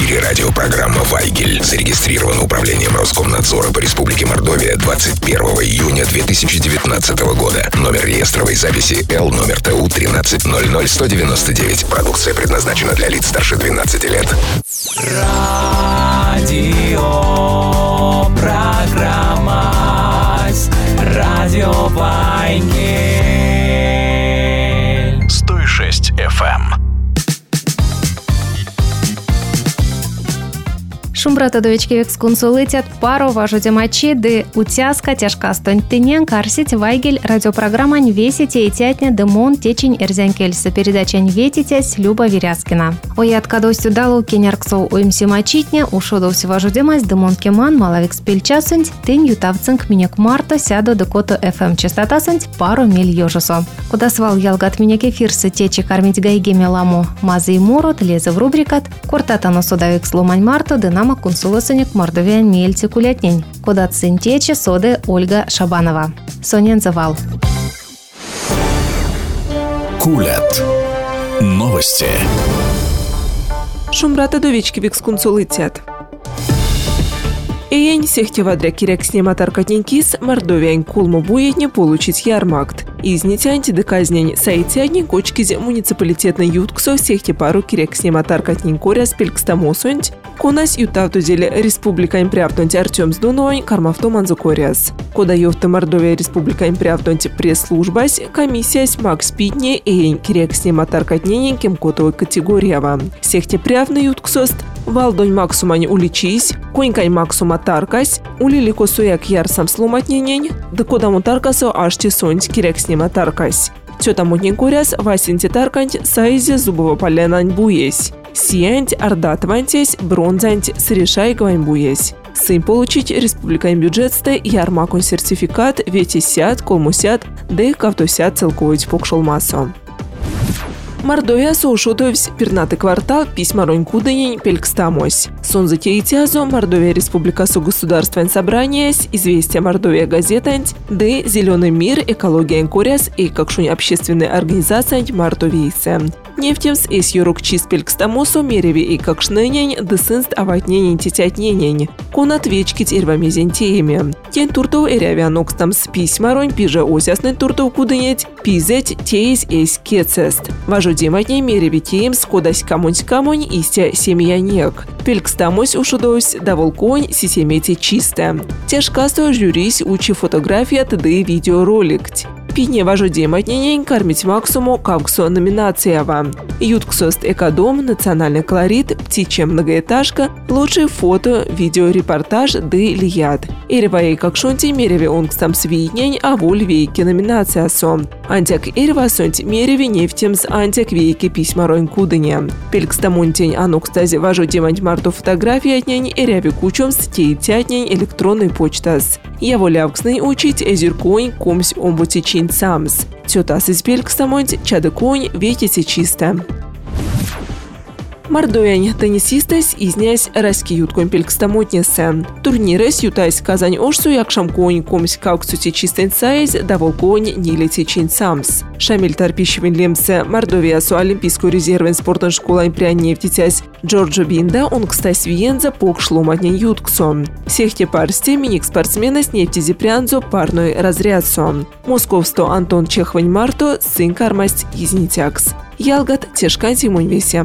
эфире радиопрограмма «Вайгель». Зарегистрирована управлением Роскомнадзора по Республике Мордовия 21 июня 2019 года. Номер реестровой записи Л номер ТУ 1300199. Продукция предназначена для лиц старше 12 лет. Радиопрограмма «Радио Вайгель». 106 FM. Шумбрата довечки консулитят пару важуде мачи, де утяска тяжка стонтынен карсить Вайгель радиопрограммань весите и тятня демон течень эрзянкельса передачань ветитясь Люба Веряскина. Оятка достю далу кенярксоу уимси мачитня ушодовсю важуде мась демон кеман малавик спельчасынть тынь ютавцынк минек марта сяду декото FM частотасынть пару миль ёжусо. Куда свал ялгат минек эфирсы течи кармить гайгеме ламу мазы и морот лезе в рубрикат кортатано судавик сломань марта дынама консуласынек Мордовия мельти кулятнень. Куда цинтечи соды Ольга Шабанова. Сонен завал. Кулят. Новости. Шумбрата довечки виксконсулитят. Эйень сехтевадря кирек сниматар катненькис Мордовиян кулму буетне получить ярмакт. Изнетянти доказнень сайтянни кочкизе муниципалитетный ютксо сехте пару кирек сниматар катненькоря спелькстамосунть конас ютавтузеле республика импрявтунть Артем Сдуновань кармавто манзукоряс. Кода ёвты Мордовия республика импрявтунть пресс-службась комиссиясь Макс Питне эйень кирек сниматар катненен кемкотовой категориява. Сехте прявный ютксост валдонь максумань уличись, конькань максума таркась, улилико суяк ярсам сломатненень, да кода мутаркасо ашти сонть кирек снима таркась. Тёта мутненькоряс васинти тарканть сайзе зубово полянань буесь. Сиянть ардатвантесь, бронзанть срешай гвань буесь. Сын получить республикайн бюджетсте ярмакун сертификат ветисят, колмусят, да кавтосят целковать покшолмасо. Мордовия соушотовсь пернатый квартал письма ронькудынень пелькстамось. Сонзатеитязо Мордовия республика государственное собрание, известия Мордовия газетанть, да зеленый мир, экология инкоряс и какшунь общественная организация Мордовийсе. Нефтемс эс юрок чист пелькстамосу мереви и какшнынень, да сынст аватненень тетятненень. Конат вечкить ирвамезентеями. Тень туртов эрявианокстам с письма ронь пиже осясный туртов кудынять, пизеть теис эс кецест. Дематней мереви теемс кодась камонь истя семьянек. Пелькстамось ушудось даволконь сисемети чисто. Тяжкасто жюрись учи фотография тды видеороликть. Пине важу дематненень кармить максуму кавксо номинациява. Ютксост экодом, национальный колорит, птичья многоэтажка, лучшие фото, видеорепортаж ды лият. Эрваей какшонти мереви онгстам свиднень, а воль вейки номинация сом. Антяк эрвасонть мереви нефтемс антяк вейки письма ройн кудыня. Пелькстамонтень анокстази важу демать марту фотографии отнень эряви кучом стейтятнень электронной почтас. Я волявксный учить эзюрконь комсь омбутичин самс. Тётас из пелькстамонть чадыконь ветите чисто. Мордовянь теннисистес изнясь раски ютконь пелькстамотнесе. Турнирес ютайс Казань ошсу якшамконь комсь кауксути чистен сайз даволконь нилети чин самс. Шамиль тарпищевин лемсе Мордовия су олимпийскую резервен спортной школой прянев тетясь Джорджо Бинда он кстась виенза покшломатнен ютксом. Сехте парсте миник спортсмена с нефтези прянзо парной разрядсом. Московсто Антон Чехвань Марто сын кармасть изнитякс. Ялгат тешкан зимонь весе.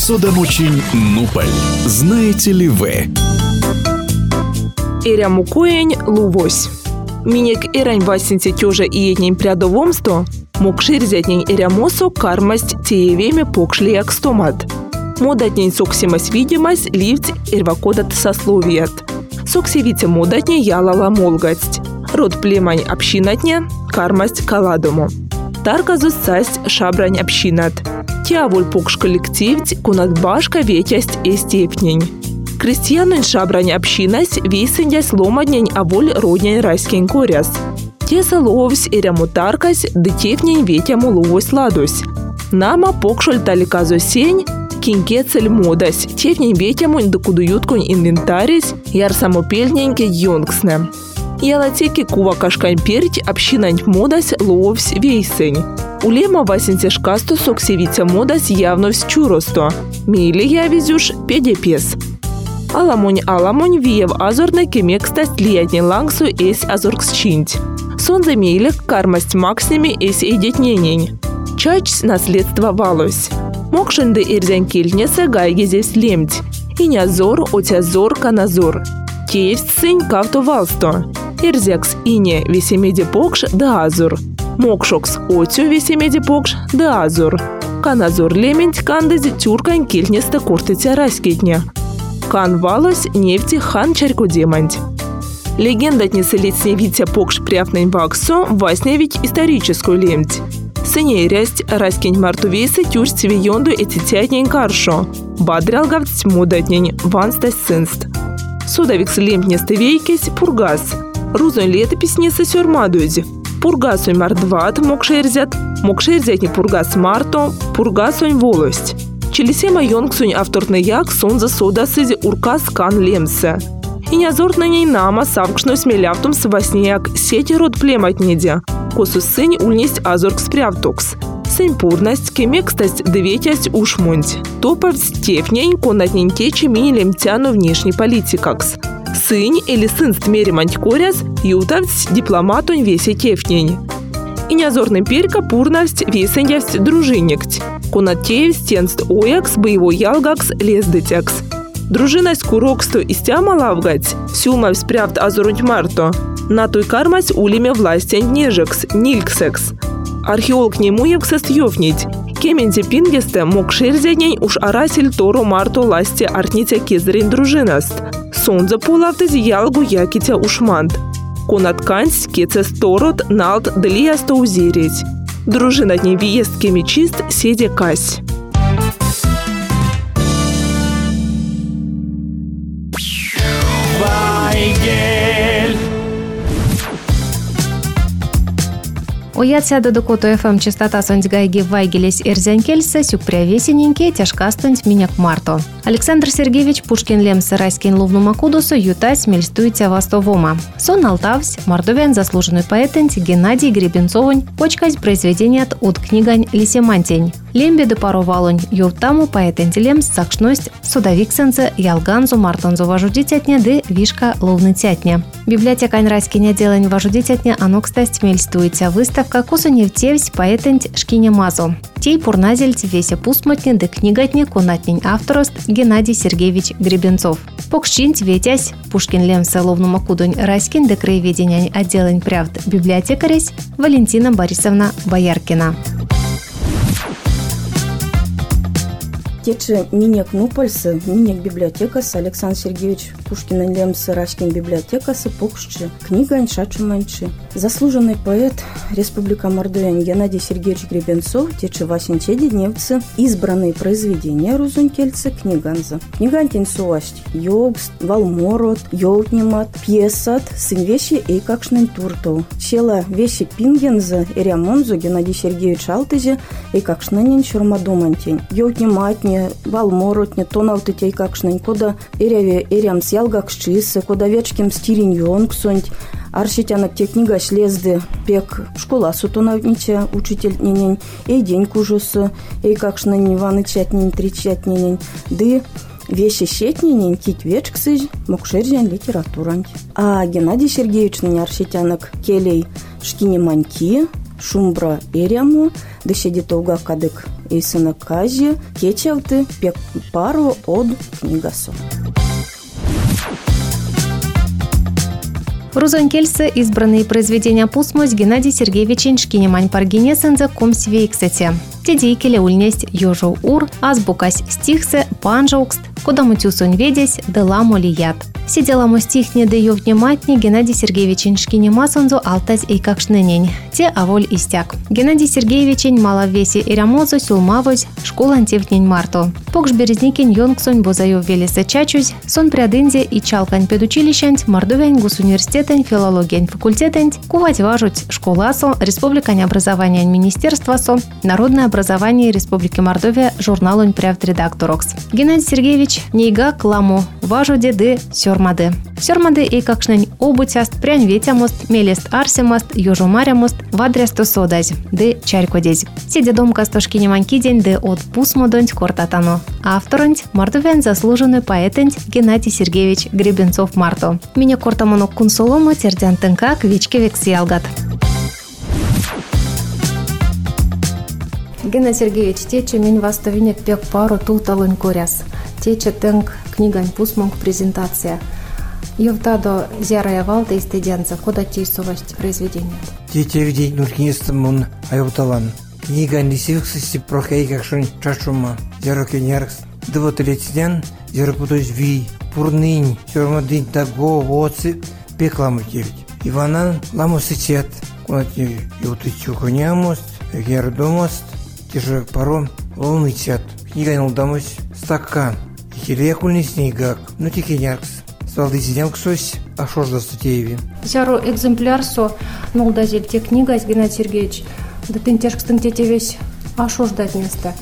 Судомучень Нуполь. Знаете ли вы? Эряму коень лувось. Минек эрань васинте тёжа и етнень прядовомсто, мокшир зятнень эрямосо кармасть теевеме покшли як стомат. Модатнень соксимась видимость ливть эрвакодат сословият. Соксивите модатне ялала молгасть. Род племань общинатне кармасть каладому. Тарказус састь шабрань общинат. Тиаволь покш коллективть кунат башка ветясть эстепнень. Крестьянин шабрань общинась вейсендясь ломаднень аволь роднень райскень коряс. Теса ловсь эряму таркась дытевнень ветяму ловось ладось. Нама покшоль таликазо сень кинкецель модась тевнень ветяму докудуюткунь инвентарис яр самопельненьке юнгсне. Ялатеки кува кашкань перть общинань модась ловсь вейсень. Улема васинте шкасту соксевица модась явновсь чуросто. Мейли я везюш педепес. Аламонь виев азорне кемекстасть лиятне лангсу эсь азорксчинть. Сонзе мейлек кармасть максими эсь эдетненень. Чачсь наследство валось. Мокшенде эрзянь кельнесе гайгезевсь лемть. Инязор отязор каназор. Теевсь сынь кавто валсто. Эрзякс ине весемеде покш да азур. Мокшокс отю весемеде покш да азур. Каназор лементь кандези тюркань кельнесте кортыця раскетня. Кан валось нефти хан чарькодеманть. Легенда отнеслицне витя покш пряфнень ваксо васневить историческую лемть. Сыне рясть раскень мартувейсы тюрь цвеёнду этитятнень каршо. Бадрял гавть мудатнень ванстась сынст. Судовикс лемтнесты вейкесь пургас. Рузон летописница сюрмадузи. Пургасонь мардват мокшерзят не пургас марто, пургасонь волость. Челесема йонгсунь авторный як сонза содасызи уркас кан лемсе. И нязорт на ней нама савкшной смелявтум свасняк сети род плематнеде. Косу сынь ульнесть азорк спрявтокс. Сынь пурность кемекстасть деветясть ушмунть. Топовсть тефнень конатнень течи мини лемтяну внешний политикакс. Сынь или сынст мериманть коряс ютавсть дипломатунь весе тефнень. И нязорным перка пурнавсть весеньявсть дружинникть. Конатеевсть тенст оякс боевой ялгакс лездетякс. Дружинасть куроксту истяма лавгать, сюлмав спрявт азорунь марто. На той кармась улиме властянь нежекс, нильксекс. Археолог немуевксест ёвнить. Кементе пингесте мог шерзянень уж арасель торо марто ласте артнитя кезерень дружинаст. Сонза пулавтез ялгу якитя ушмант. Конаткансь кецес торот налт делиясто узерить. Дружинат не виест кемичист седе кась. Уятся до докоту ФМ частота сонть гайги вайгелес эрзянкельса сюк прявесененьке тяжка стонть миняк марто. Александр Сергеевич Пушкин лемса райскин ловну макудусу ютась мельстуйте вастовома. Сон алтавсь мордовян заслуженный поэтент Геннадий Гребенцовань почкать произведение от книгань Лисемантень. Лембе до паровалонь ютаму поэтент лемс сакшность судовиксенце ялганзу мартонзу вожудитятня де вишка ловнытятня. Библиотека райскиня делань вожудитятня анокстасть мельстуйте выставка косуневтевсь поэтент шкиня мазу. Тей пурназельц весе пустмотне де книгатне конатнень авторост Геннадий Сергеевич Гребенцов. Покшчинть ветясь Пушкин лемса ловну макудонь райскин де краеведенянь отделань правд библиотекаресь Валентина Борисовна Бояркина. Тече минек нупальсы, минек библиотекасы Александр Сергеевич Пушкин лемсы рашкин библиотекасы покшчы, книга шачуманчы. Заслуженный поэт Республика Мордовия Геннадий Сергеевич Гребенцов тече васенчеди дневцы избранные произведения рузункельцы книганза. Книгантин суасть йогст, валморот, йолтнимат, пьесат, сын вещи и какшнен туртов. Чела вещи пингенза и рямонзу Геннадий Сергеевич Алтызе и какшненен чурмадумантень. Йолтниматни валморотне, тонавтытей какшнень, кода эряве эрямс ялгакшчисы, кода вечким стирин йонгсонть, аршитянок те книга шлезды пек школа сутонавнича учитель ненень, эй день кужусы, эй какшнень ванычатнень, тричатнень, ды вещи щетнень, тить вечксыж, мокшерзян литературант. А Геннадий Сергеевич нень аршитянок келей шкине маньки, шумбра эряму, дышеди толга кадык эйсына кажи, кечевты пек пару од книгасу. Рузонкельсы избранные произведения пусмось Геннадий Сергеевич Шкинемань Паргинесензе Комсвейксете. Тедейкеле ульнесть ёжу ур, азбукась стихсы, панжаукст, кудамутюсунь ведесь, деламу лият. Сиделаму стихне да ее внимательнее Геннадий Сергеевич Шкинемасонзу алтаз и какшнынень. Те аволь истяк. Геннадий Сергеевич мало в весе ирамозу сюлмавоз, школа антивнень марту. Покш березникин йонгсунь бозаю велеса чачусь, сон прядынзе и чалкань педучилищант, мордовянь госуниверситетень, филологень факультетень, кувать важуть школасо, республикань образования министерства со, народное образование Республики Мордовия, журналунь правдредакторокс. Геннадий Сергеевич нейга кламу, важу деды сёрмады. Сёрмады и какшнень обутяст, прянь ветямост, мелест арсемост, ёжу марямост, вадрясто содазь, де чарькодезь. Сидя домка стошкинеманьки день, де от пусмодонь кортатано. Авторонь мордовян заслуженный поэтень Геннадий Сергеевич Гребенцов Марто. Меня кортамонок кунсолому тердян тынка квичке вексиалгат. Геннадий Сергеевич, тече минь ваставинек пек пару тулталонь коряс. Тече тынк книгань пусмонг презентация. Евдадо зярая валда из студенца, куда тейсовость произведения. Тече в день нуркинестом он аюпталан. Книга несивксости прохей какшон чашума. Зярокеняркс. Двотелетснян, зярокутость ви. Пурнынь, сёрмадынь таго, воцы, пекламу тевить. Иванан ламусычет. Кунати ютычу конямост, гердомост. Тише паром лунычет. Книга нулдамось стакан. Хилекульный снегак, ну тикеняркс. Свалды сиденксось, а шо ж за статееви? Зяру экземпляр со, нулдазель те книга, Геннадий Сергеевич. Да ты тяжкстын тете весь, а шо ждать место?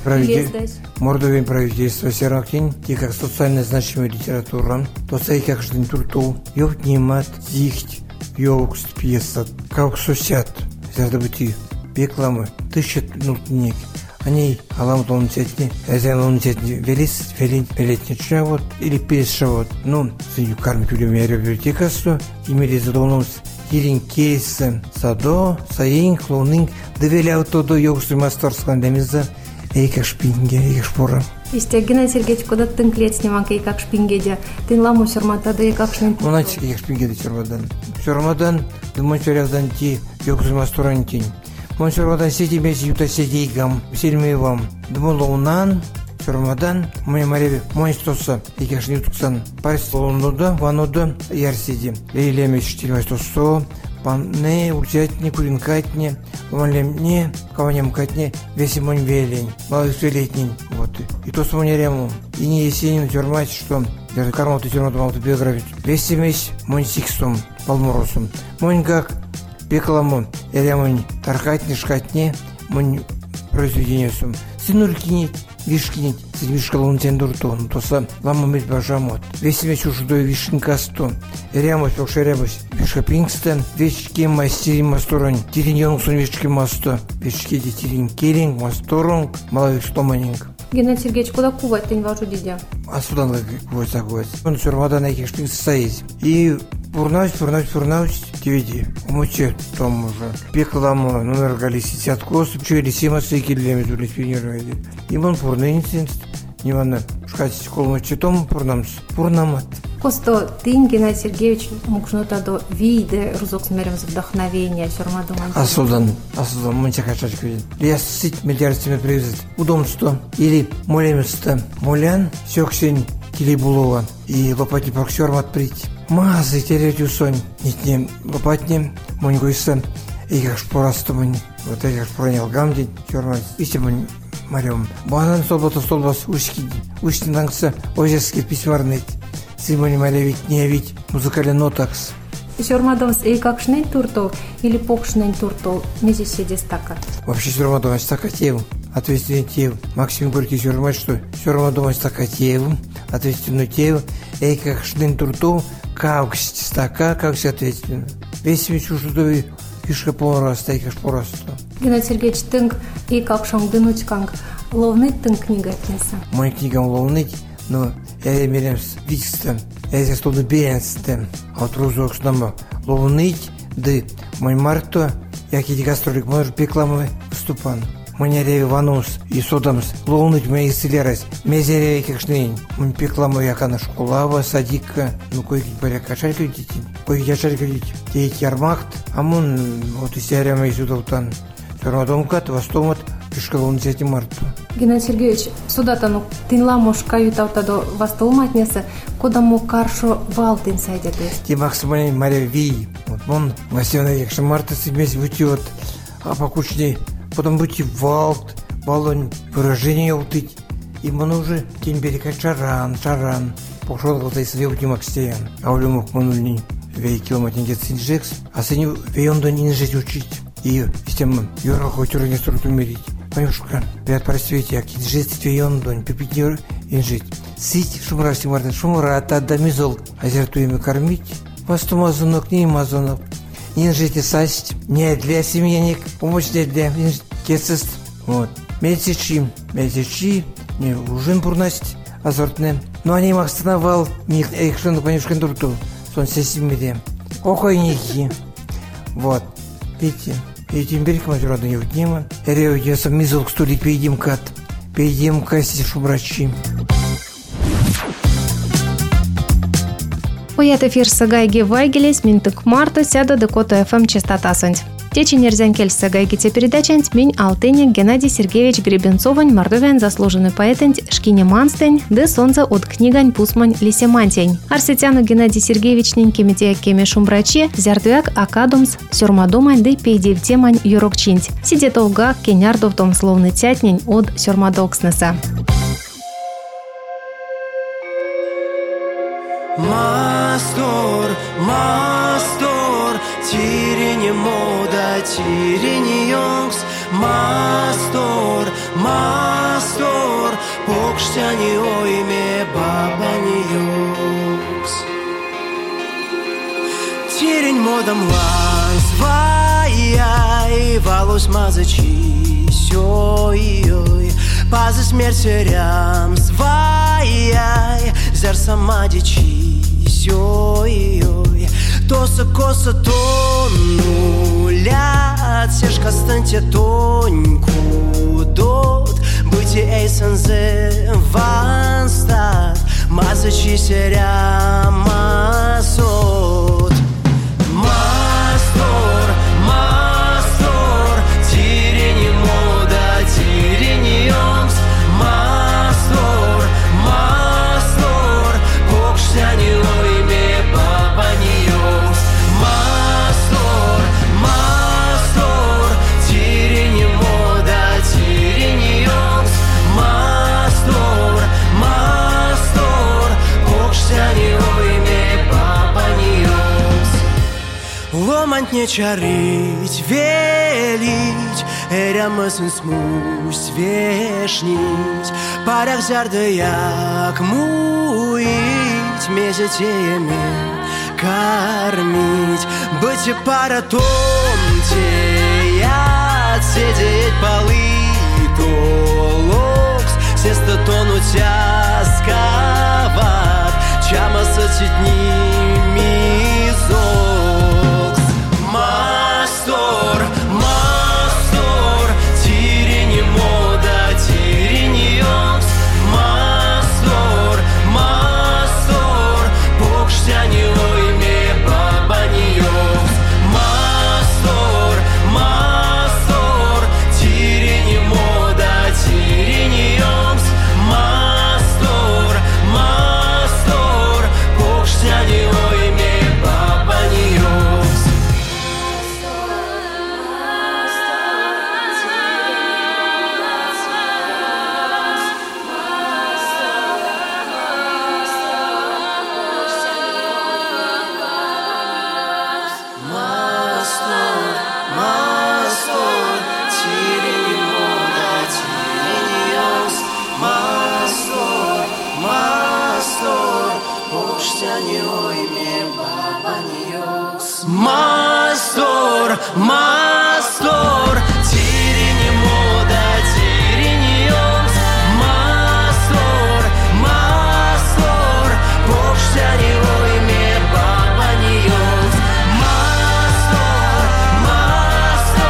Мордовин правительство серактень, те как социально значимая литература, то сай как ждень турту, ёв немат, зихть, ёвкст пьеса, как сусят, зардабыти, пекламы, тысячат нутник. Они аламут лунцетни, эзен лунцетни велис, велетни чавот или пешавот. Ну, сыню кармить улюмя библиотекасу, имели задолнус Ирин кейсы, садо, саинг, лунинг, довелял то до йогсу мастерского демиза, как шпинге, как шпора. Истя, Геннадий Сергеевич, куда ты клет сниманка и как шпингедя? Ты ламу сюрмата, да и как шпинге? Ну, значит, как шпингеда сюрмадан. Сюрмадан, да мой сюрмадан ти, йогсу мастерантень. Мой сюрмадан сети без юта сидейгам, сельмей вам. Дму лунан, сюрмадан, мой мареви, мой стоса, и как шнютуксан. Парис лунуда, вануда, ярсиди. Лейлемеш штильмай стосо, панне, ултятне, куринкатне, ломалемне, каванем катне, веси монь велень, малых-летний. Вот. И то с монерему. И не есенин тюрмать, что даже кармоту тюрмату автобиографию. Веси месь монь сикстом, палморосом. Монь как пекламон, эрямонь таркатне, шкатне, монь произведение сум. Синуркинить, вишкинить, вишка лунтен дуртон, то са ламамет бажамот. Веси месь ушудой вишкинкастон. Эрямось, покшерябось, вишка пингстен, вешки мастерин масторонь, тириньонг сон вешки масто, вешки тирин керинг, масторонг, маловик стоманинг. Геннадий Сергеевич, куда кувать ты не важу дедя? А сюда надо кувать закувать. Он сюрмада на этих шпинг стоит. И пурнавсь, ты види. Умочет там уже. Пекламу, номер галиси сяткос, пчели сима стейки для медулись пионеры. И он пурненцин, не ванна. Шкать колму читом пурнамат. Косто, ты, Геннадий Сергеевич, мог что-то до вида, рузок смерим за вдохновение, сюрмаду. Асудан, мунча качачку видит. Я сыть миллиардами привезет. Удобство. Или молеместо. Молян, сёксень, килибулова. И лопатни проксёрмат прить. Мазы терять усонь. Нитнем лопатнем, моньгуйса. И как шпорасту монь. Вот я как шпоронял гамдень, сёрмат. Исти монь. Марем. Банан столбас ушки нангса озерский письмарный. Симони малевить не явить музыкальный нотакс. Сюрмадомс и как шнень туртол или покшнень туртол мези сиди стака. Вообще сюрмадомс стакатев, ответственный тев. Максим Горький сюрмат, что сюрмадомс стакатев, ответственный тев. И как шнень туртол, как стака, как все ответственно. Весь мечу шудовый фишка пороста и как пороста. Геннадий Сергеевич, тынк и как шам дынуть канг ловный тынк книга отнеса. Мой книгам ловный, но я имею викстен, я здесь столбы беренстен, а вот рузок снова ловныть, да мой марто яки гастролик, может пекламы выступан. Мне реви ванус и содамс, лоунуть мои исцелярась, мезеря кекшнень. Мне пекламы якана школава, садика, ну кое-какие порядка шарик дети, кое-какие шарик дети. Те ярмахт, а мон вот и серия мои сюда утан. Фермадомкат, востомат, пешкалон сети марту. Геннадий Сергеевич, сюда-то тынла мош каютаута до востоматнеса, куда мо каршо валтын сайдет. Те максимально мария ви, вот мон, васена якши марта себе бутет, а покучней. Потом будете валт, баллон, выражение утыть. И мы уже тень берега шаран. Пошел голтай свет макстеян. А у люмок манульни вей километр нет синжекс, а синю вейондо не жить учить. И с тем юра хоть не строит умереть. Понюшка, пять просвети, а кит жить вейондо не пипить и жить. Сить шумра симарда, шумра та мизол, а зертуем кормить. Посту мазонок, не мазонок. Не жить састь, не для семьяник, помощь не для кесест. Вот. Месячи, не ужин бурность, азортный. Но они макстановал, них экшен понюшкин турту, сон сесимиде. Охойники. Вот. Видите, этим берегом отрода не утнима. Рею сам мизол к стуле пейдем касти шубрачи. Уят эфир сагайги вайгелес минтык марта сяда декото ФМ частота сонь. Течень Эрзянкель сагайги те передачант минь алтыник Геннадий Сергеевич Гребенцовань мордовян заслуженный поэтент шкине манстень де солнце от книгань пусмань лисемантень. Арсетяну Геннадий Сергеевич ниньки медиакеме шумбрачи зярдвяк акадумс сюрмадомань де пейдевтемань юрокчинть. Сидетовга кенярдов том словный тятнень от сюрмадокснеса. Мастор, тирене мода, тирене йонкс. Мастор, покштяни ойме бабани йонкс. Тирень модам ланс, вай, валус мазачи, сёй, пазы смерти рям, свай, зер самадичи, сёй, тоса коса тонулят, сешка станьте тоньку дот, быти эйсензе ванстат, мазачи серя масот. Мастор, тирени мода, тирени йонкс. Мастор, покштяни ойме бабани йонкс. Мастор, тирени мода, тирени йонкс. Мастор, покштяни ойме бабани йонкс. Ломать не чарить, велить, эрямысын смусь вешнить, парях зярды як муить, месяцеями кормить, быть и пара томте, отсидеть полы толокс, сесто тонуть асковат, чама сочетни мизокс. Мастор, тирени мода, тирени йонкс. Мастор, покштяни ойме бабани йонкс. Мастор, тирени мода, тирени йонкс. Мастор, покштяни ойме бабани йонкс. Мастор, тирени мода, тирени йонкс. Мастор, покштяни ойме бабани йонкс. Мастор, тирени мода, тирени йонкс. Мастор, покштяни ойме бабани йонкс. Мастор,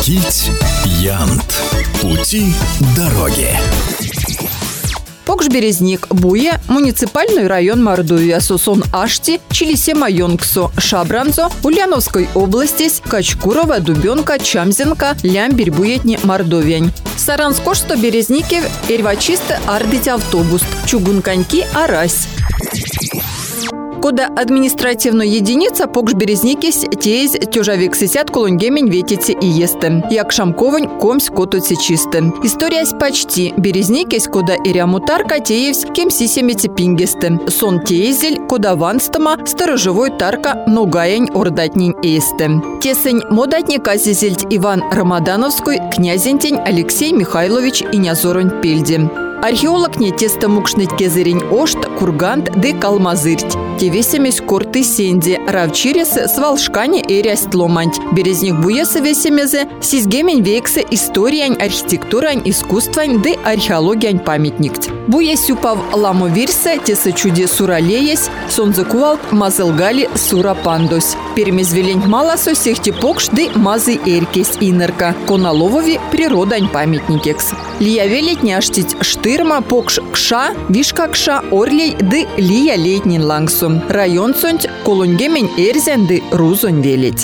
Кить Янт. Пути дороги. Покш-Березник, Буе, муниципальный район Мордовия, Сусон Ашти, Чилисема-Йонксо, Шабранзо, Ульяновской области, Качкурова, Дубенка, Чамзенка, Лямберь-Буетни, Мордовиань. Саранскошто Березники, Эрвачисты, Ардить автобус, Чугунканьки, Арась. Кода административная единица Покш-Березникис тез тюжавик сисят колонгемень ветите и естем. Як шамковань комсь котуцы чистым. История с почти Березникис кода ирямутарка теевс кем сисемете пингестем. Сон тезель кода ванстама сторожевой тарка ногаянь ордатнень эстем. Тесень модатник азизельт Иван Рамадановской, князентень Алексей Михайлович и Нязоронь Пельди. Археолог не теста мукшныть кезерень ошт, кургант де калмазырть. Тевесемесь корты сенди, равчирес свалшкани эрясть ломанть. Березник буеса весемезе, сизгемень вексе историянь, архитектурань, искусствань де археологиянь памятникт. Буесюпав ламовирсе, теса чуде суралеясь, сонзакувал мазылгали сура пандос. Перемезвелень маласо сехти покш де мазы эркесь инерка. Коналовови природань памятникекс. Лия велеть няштить штырма покш кша, вишка кша, орлей де лия летнин лангсу. Район сонть колунгемень эрзен де рузонь велеть.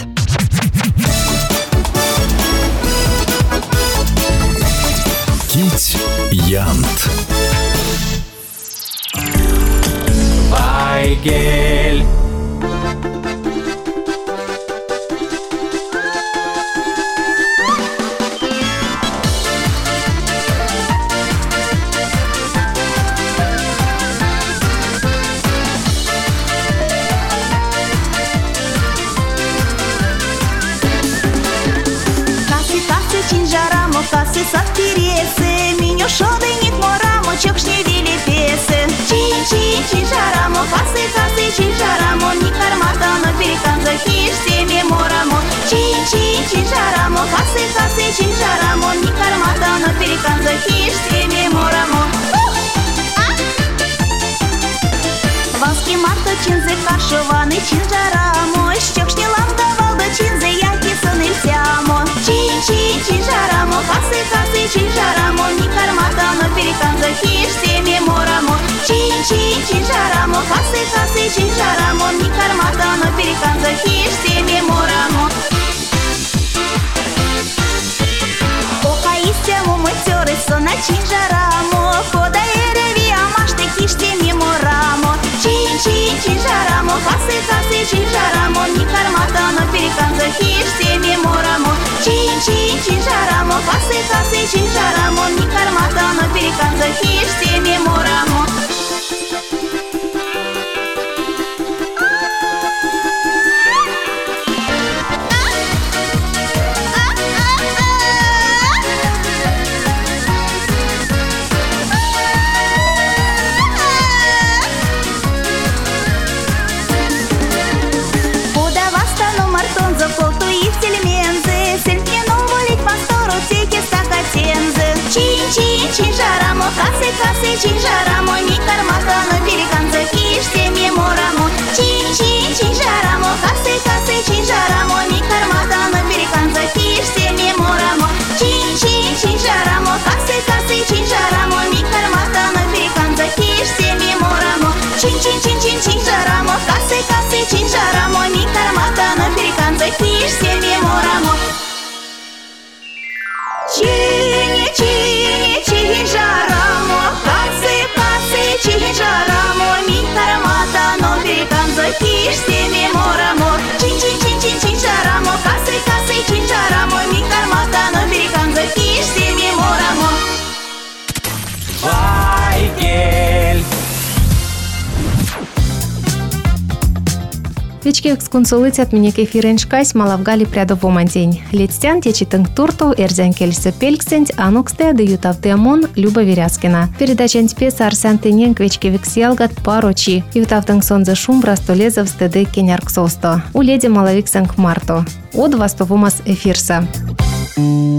Кить Янт. Вайгель. Касы саптересы, минё шодыник морамо, чокшне вили песы. Чин-чин-чин жарамо, касы чин-жарамо, ни кармата, но переканза хиш семе морамо. Чин-чин-чин жарамо, касы чин-жарамо, ни кармата, но переканза хиш семе морамо. Ванский марто чинзы кашеваны чин-жарамо, чокшне ламда валда чинзы яки сыны сямо. Чин-чин жарамо, касы чин-жарамо, ни кармата, но переканза хиш семе морамо. Чин-чин жарамо, касы чин-жарамо, ни кармата, но переканза хиш семе морамо. Покаистему матеры сона чин-жарамо, кода эреви амашты хиш семе морамо. Чин-чин жарамо, касы чин-жарамо, ни кармата, но переканза хиш семе морамо. Чин-чин жарамо, касы чин-жарамо, ни кармата, но переканза хиш семе морамо. Чин-чин жарамо, касы чин-жарамо, ни кармата, но переканза хиш семе морамо. Чин-чин жарамо, касы чин-жарамо, ни кармата, но переканза хиш семе морамо. Чин-чин жарамо, касы чин-жарамо, ни кармата, но переканза хиш семе морамо. Чин-чин жарамо, касы чин-жарамо, ни кармата, но переканза хиш семе морамо. Чин-жарамо, касы чин-жарамо, ми кармата, но переканза хиш семе морамо. Чин-чин-жарамо, касы чин-жарамо, ми кармата, но переканза хиш семе морамо. Вайгель. Вечки эксконсулитет минек эфиреншкась малавгали прядовоман день. Летстян течитынг турту эрзян кельсы пельксент ануксте да ютавтемон Люба Веряскина. Передачан спец арсян тынен квечки вексиалгат парочи. Ютавтынг сонзе шум брастолезов стеды кенярксосто. Уледи малавиксенг марто. От вастовумас эфирса.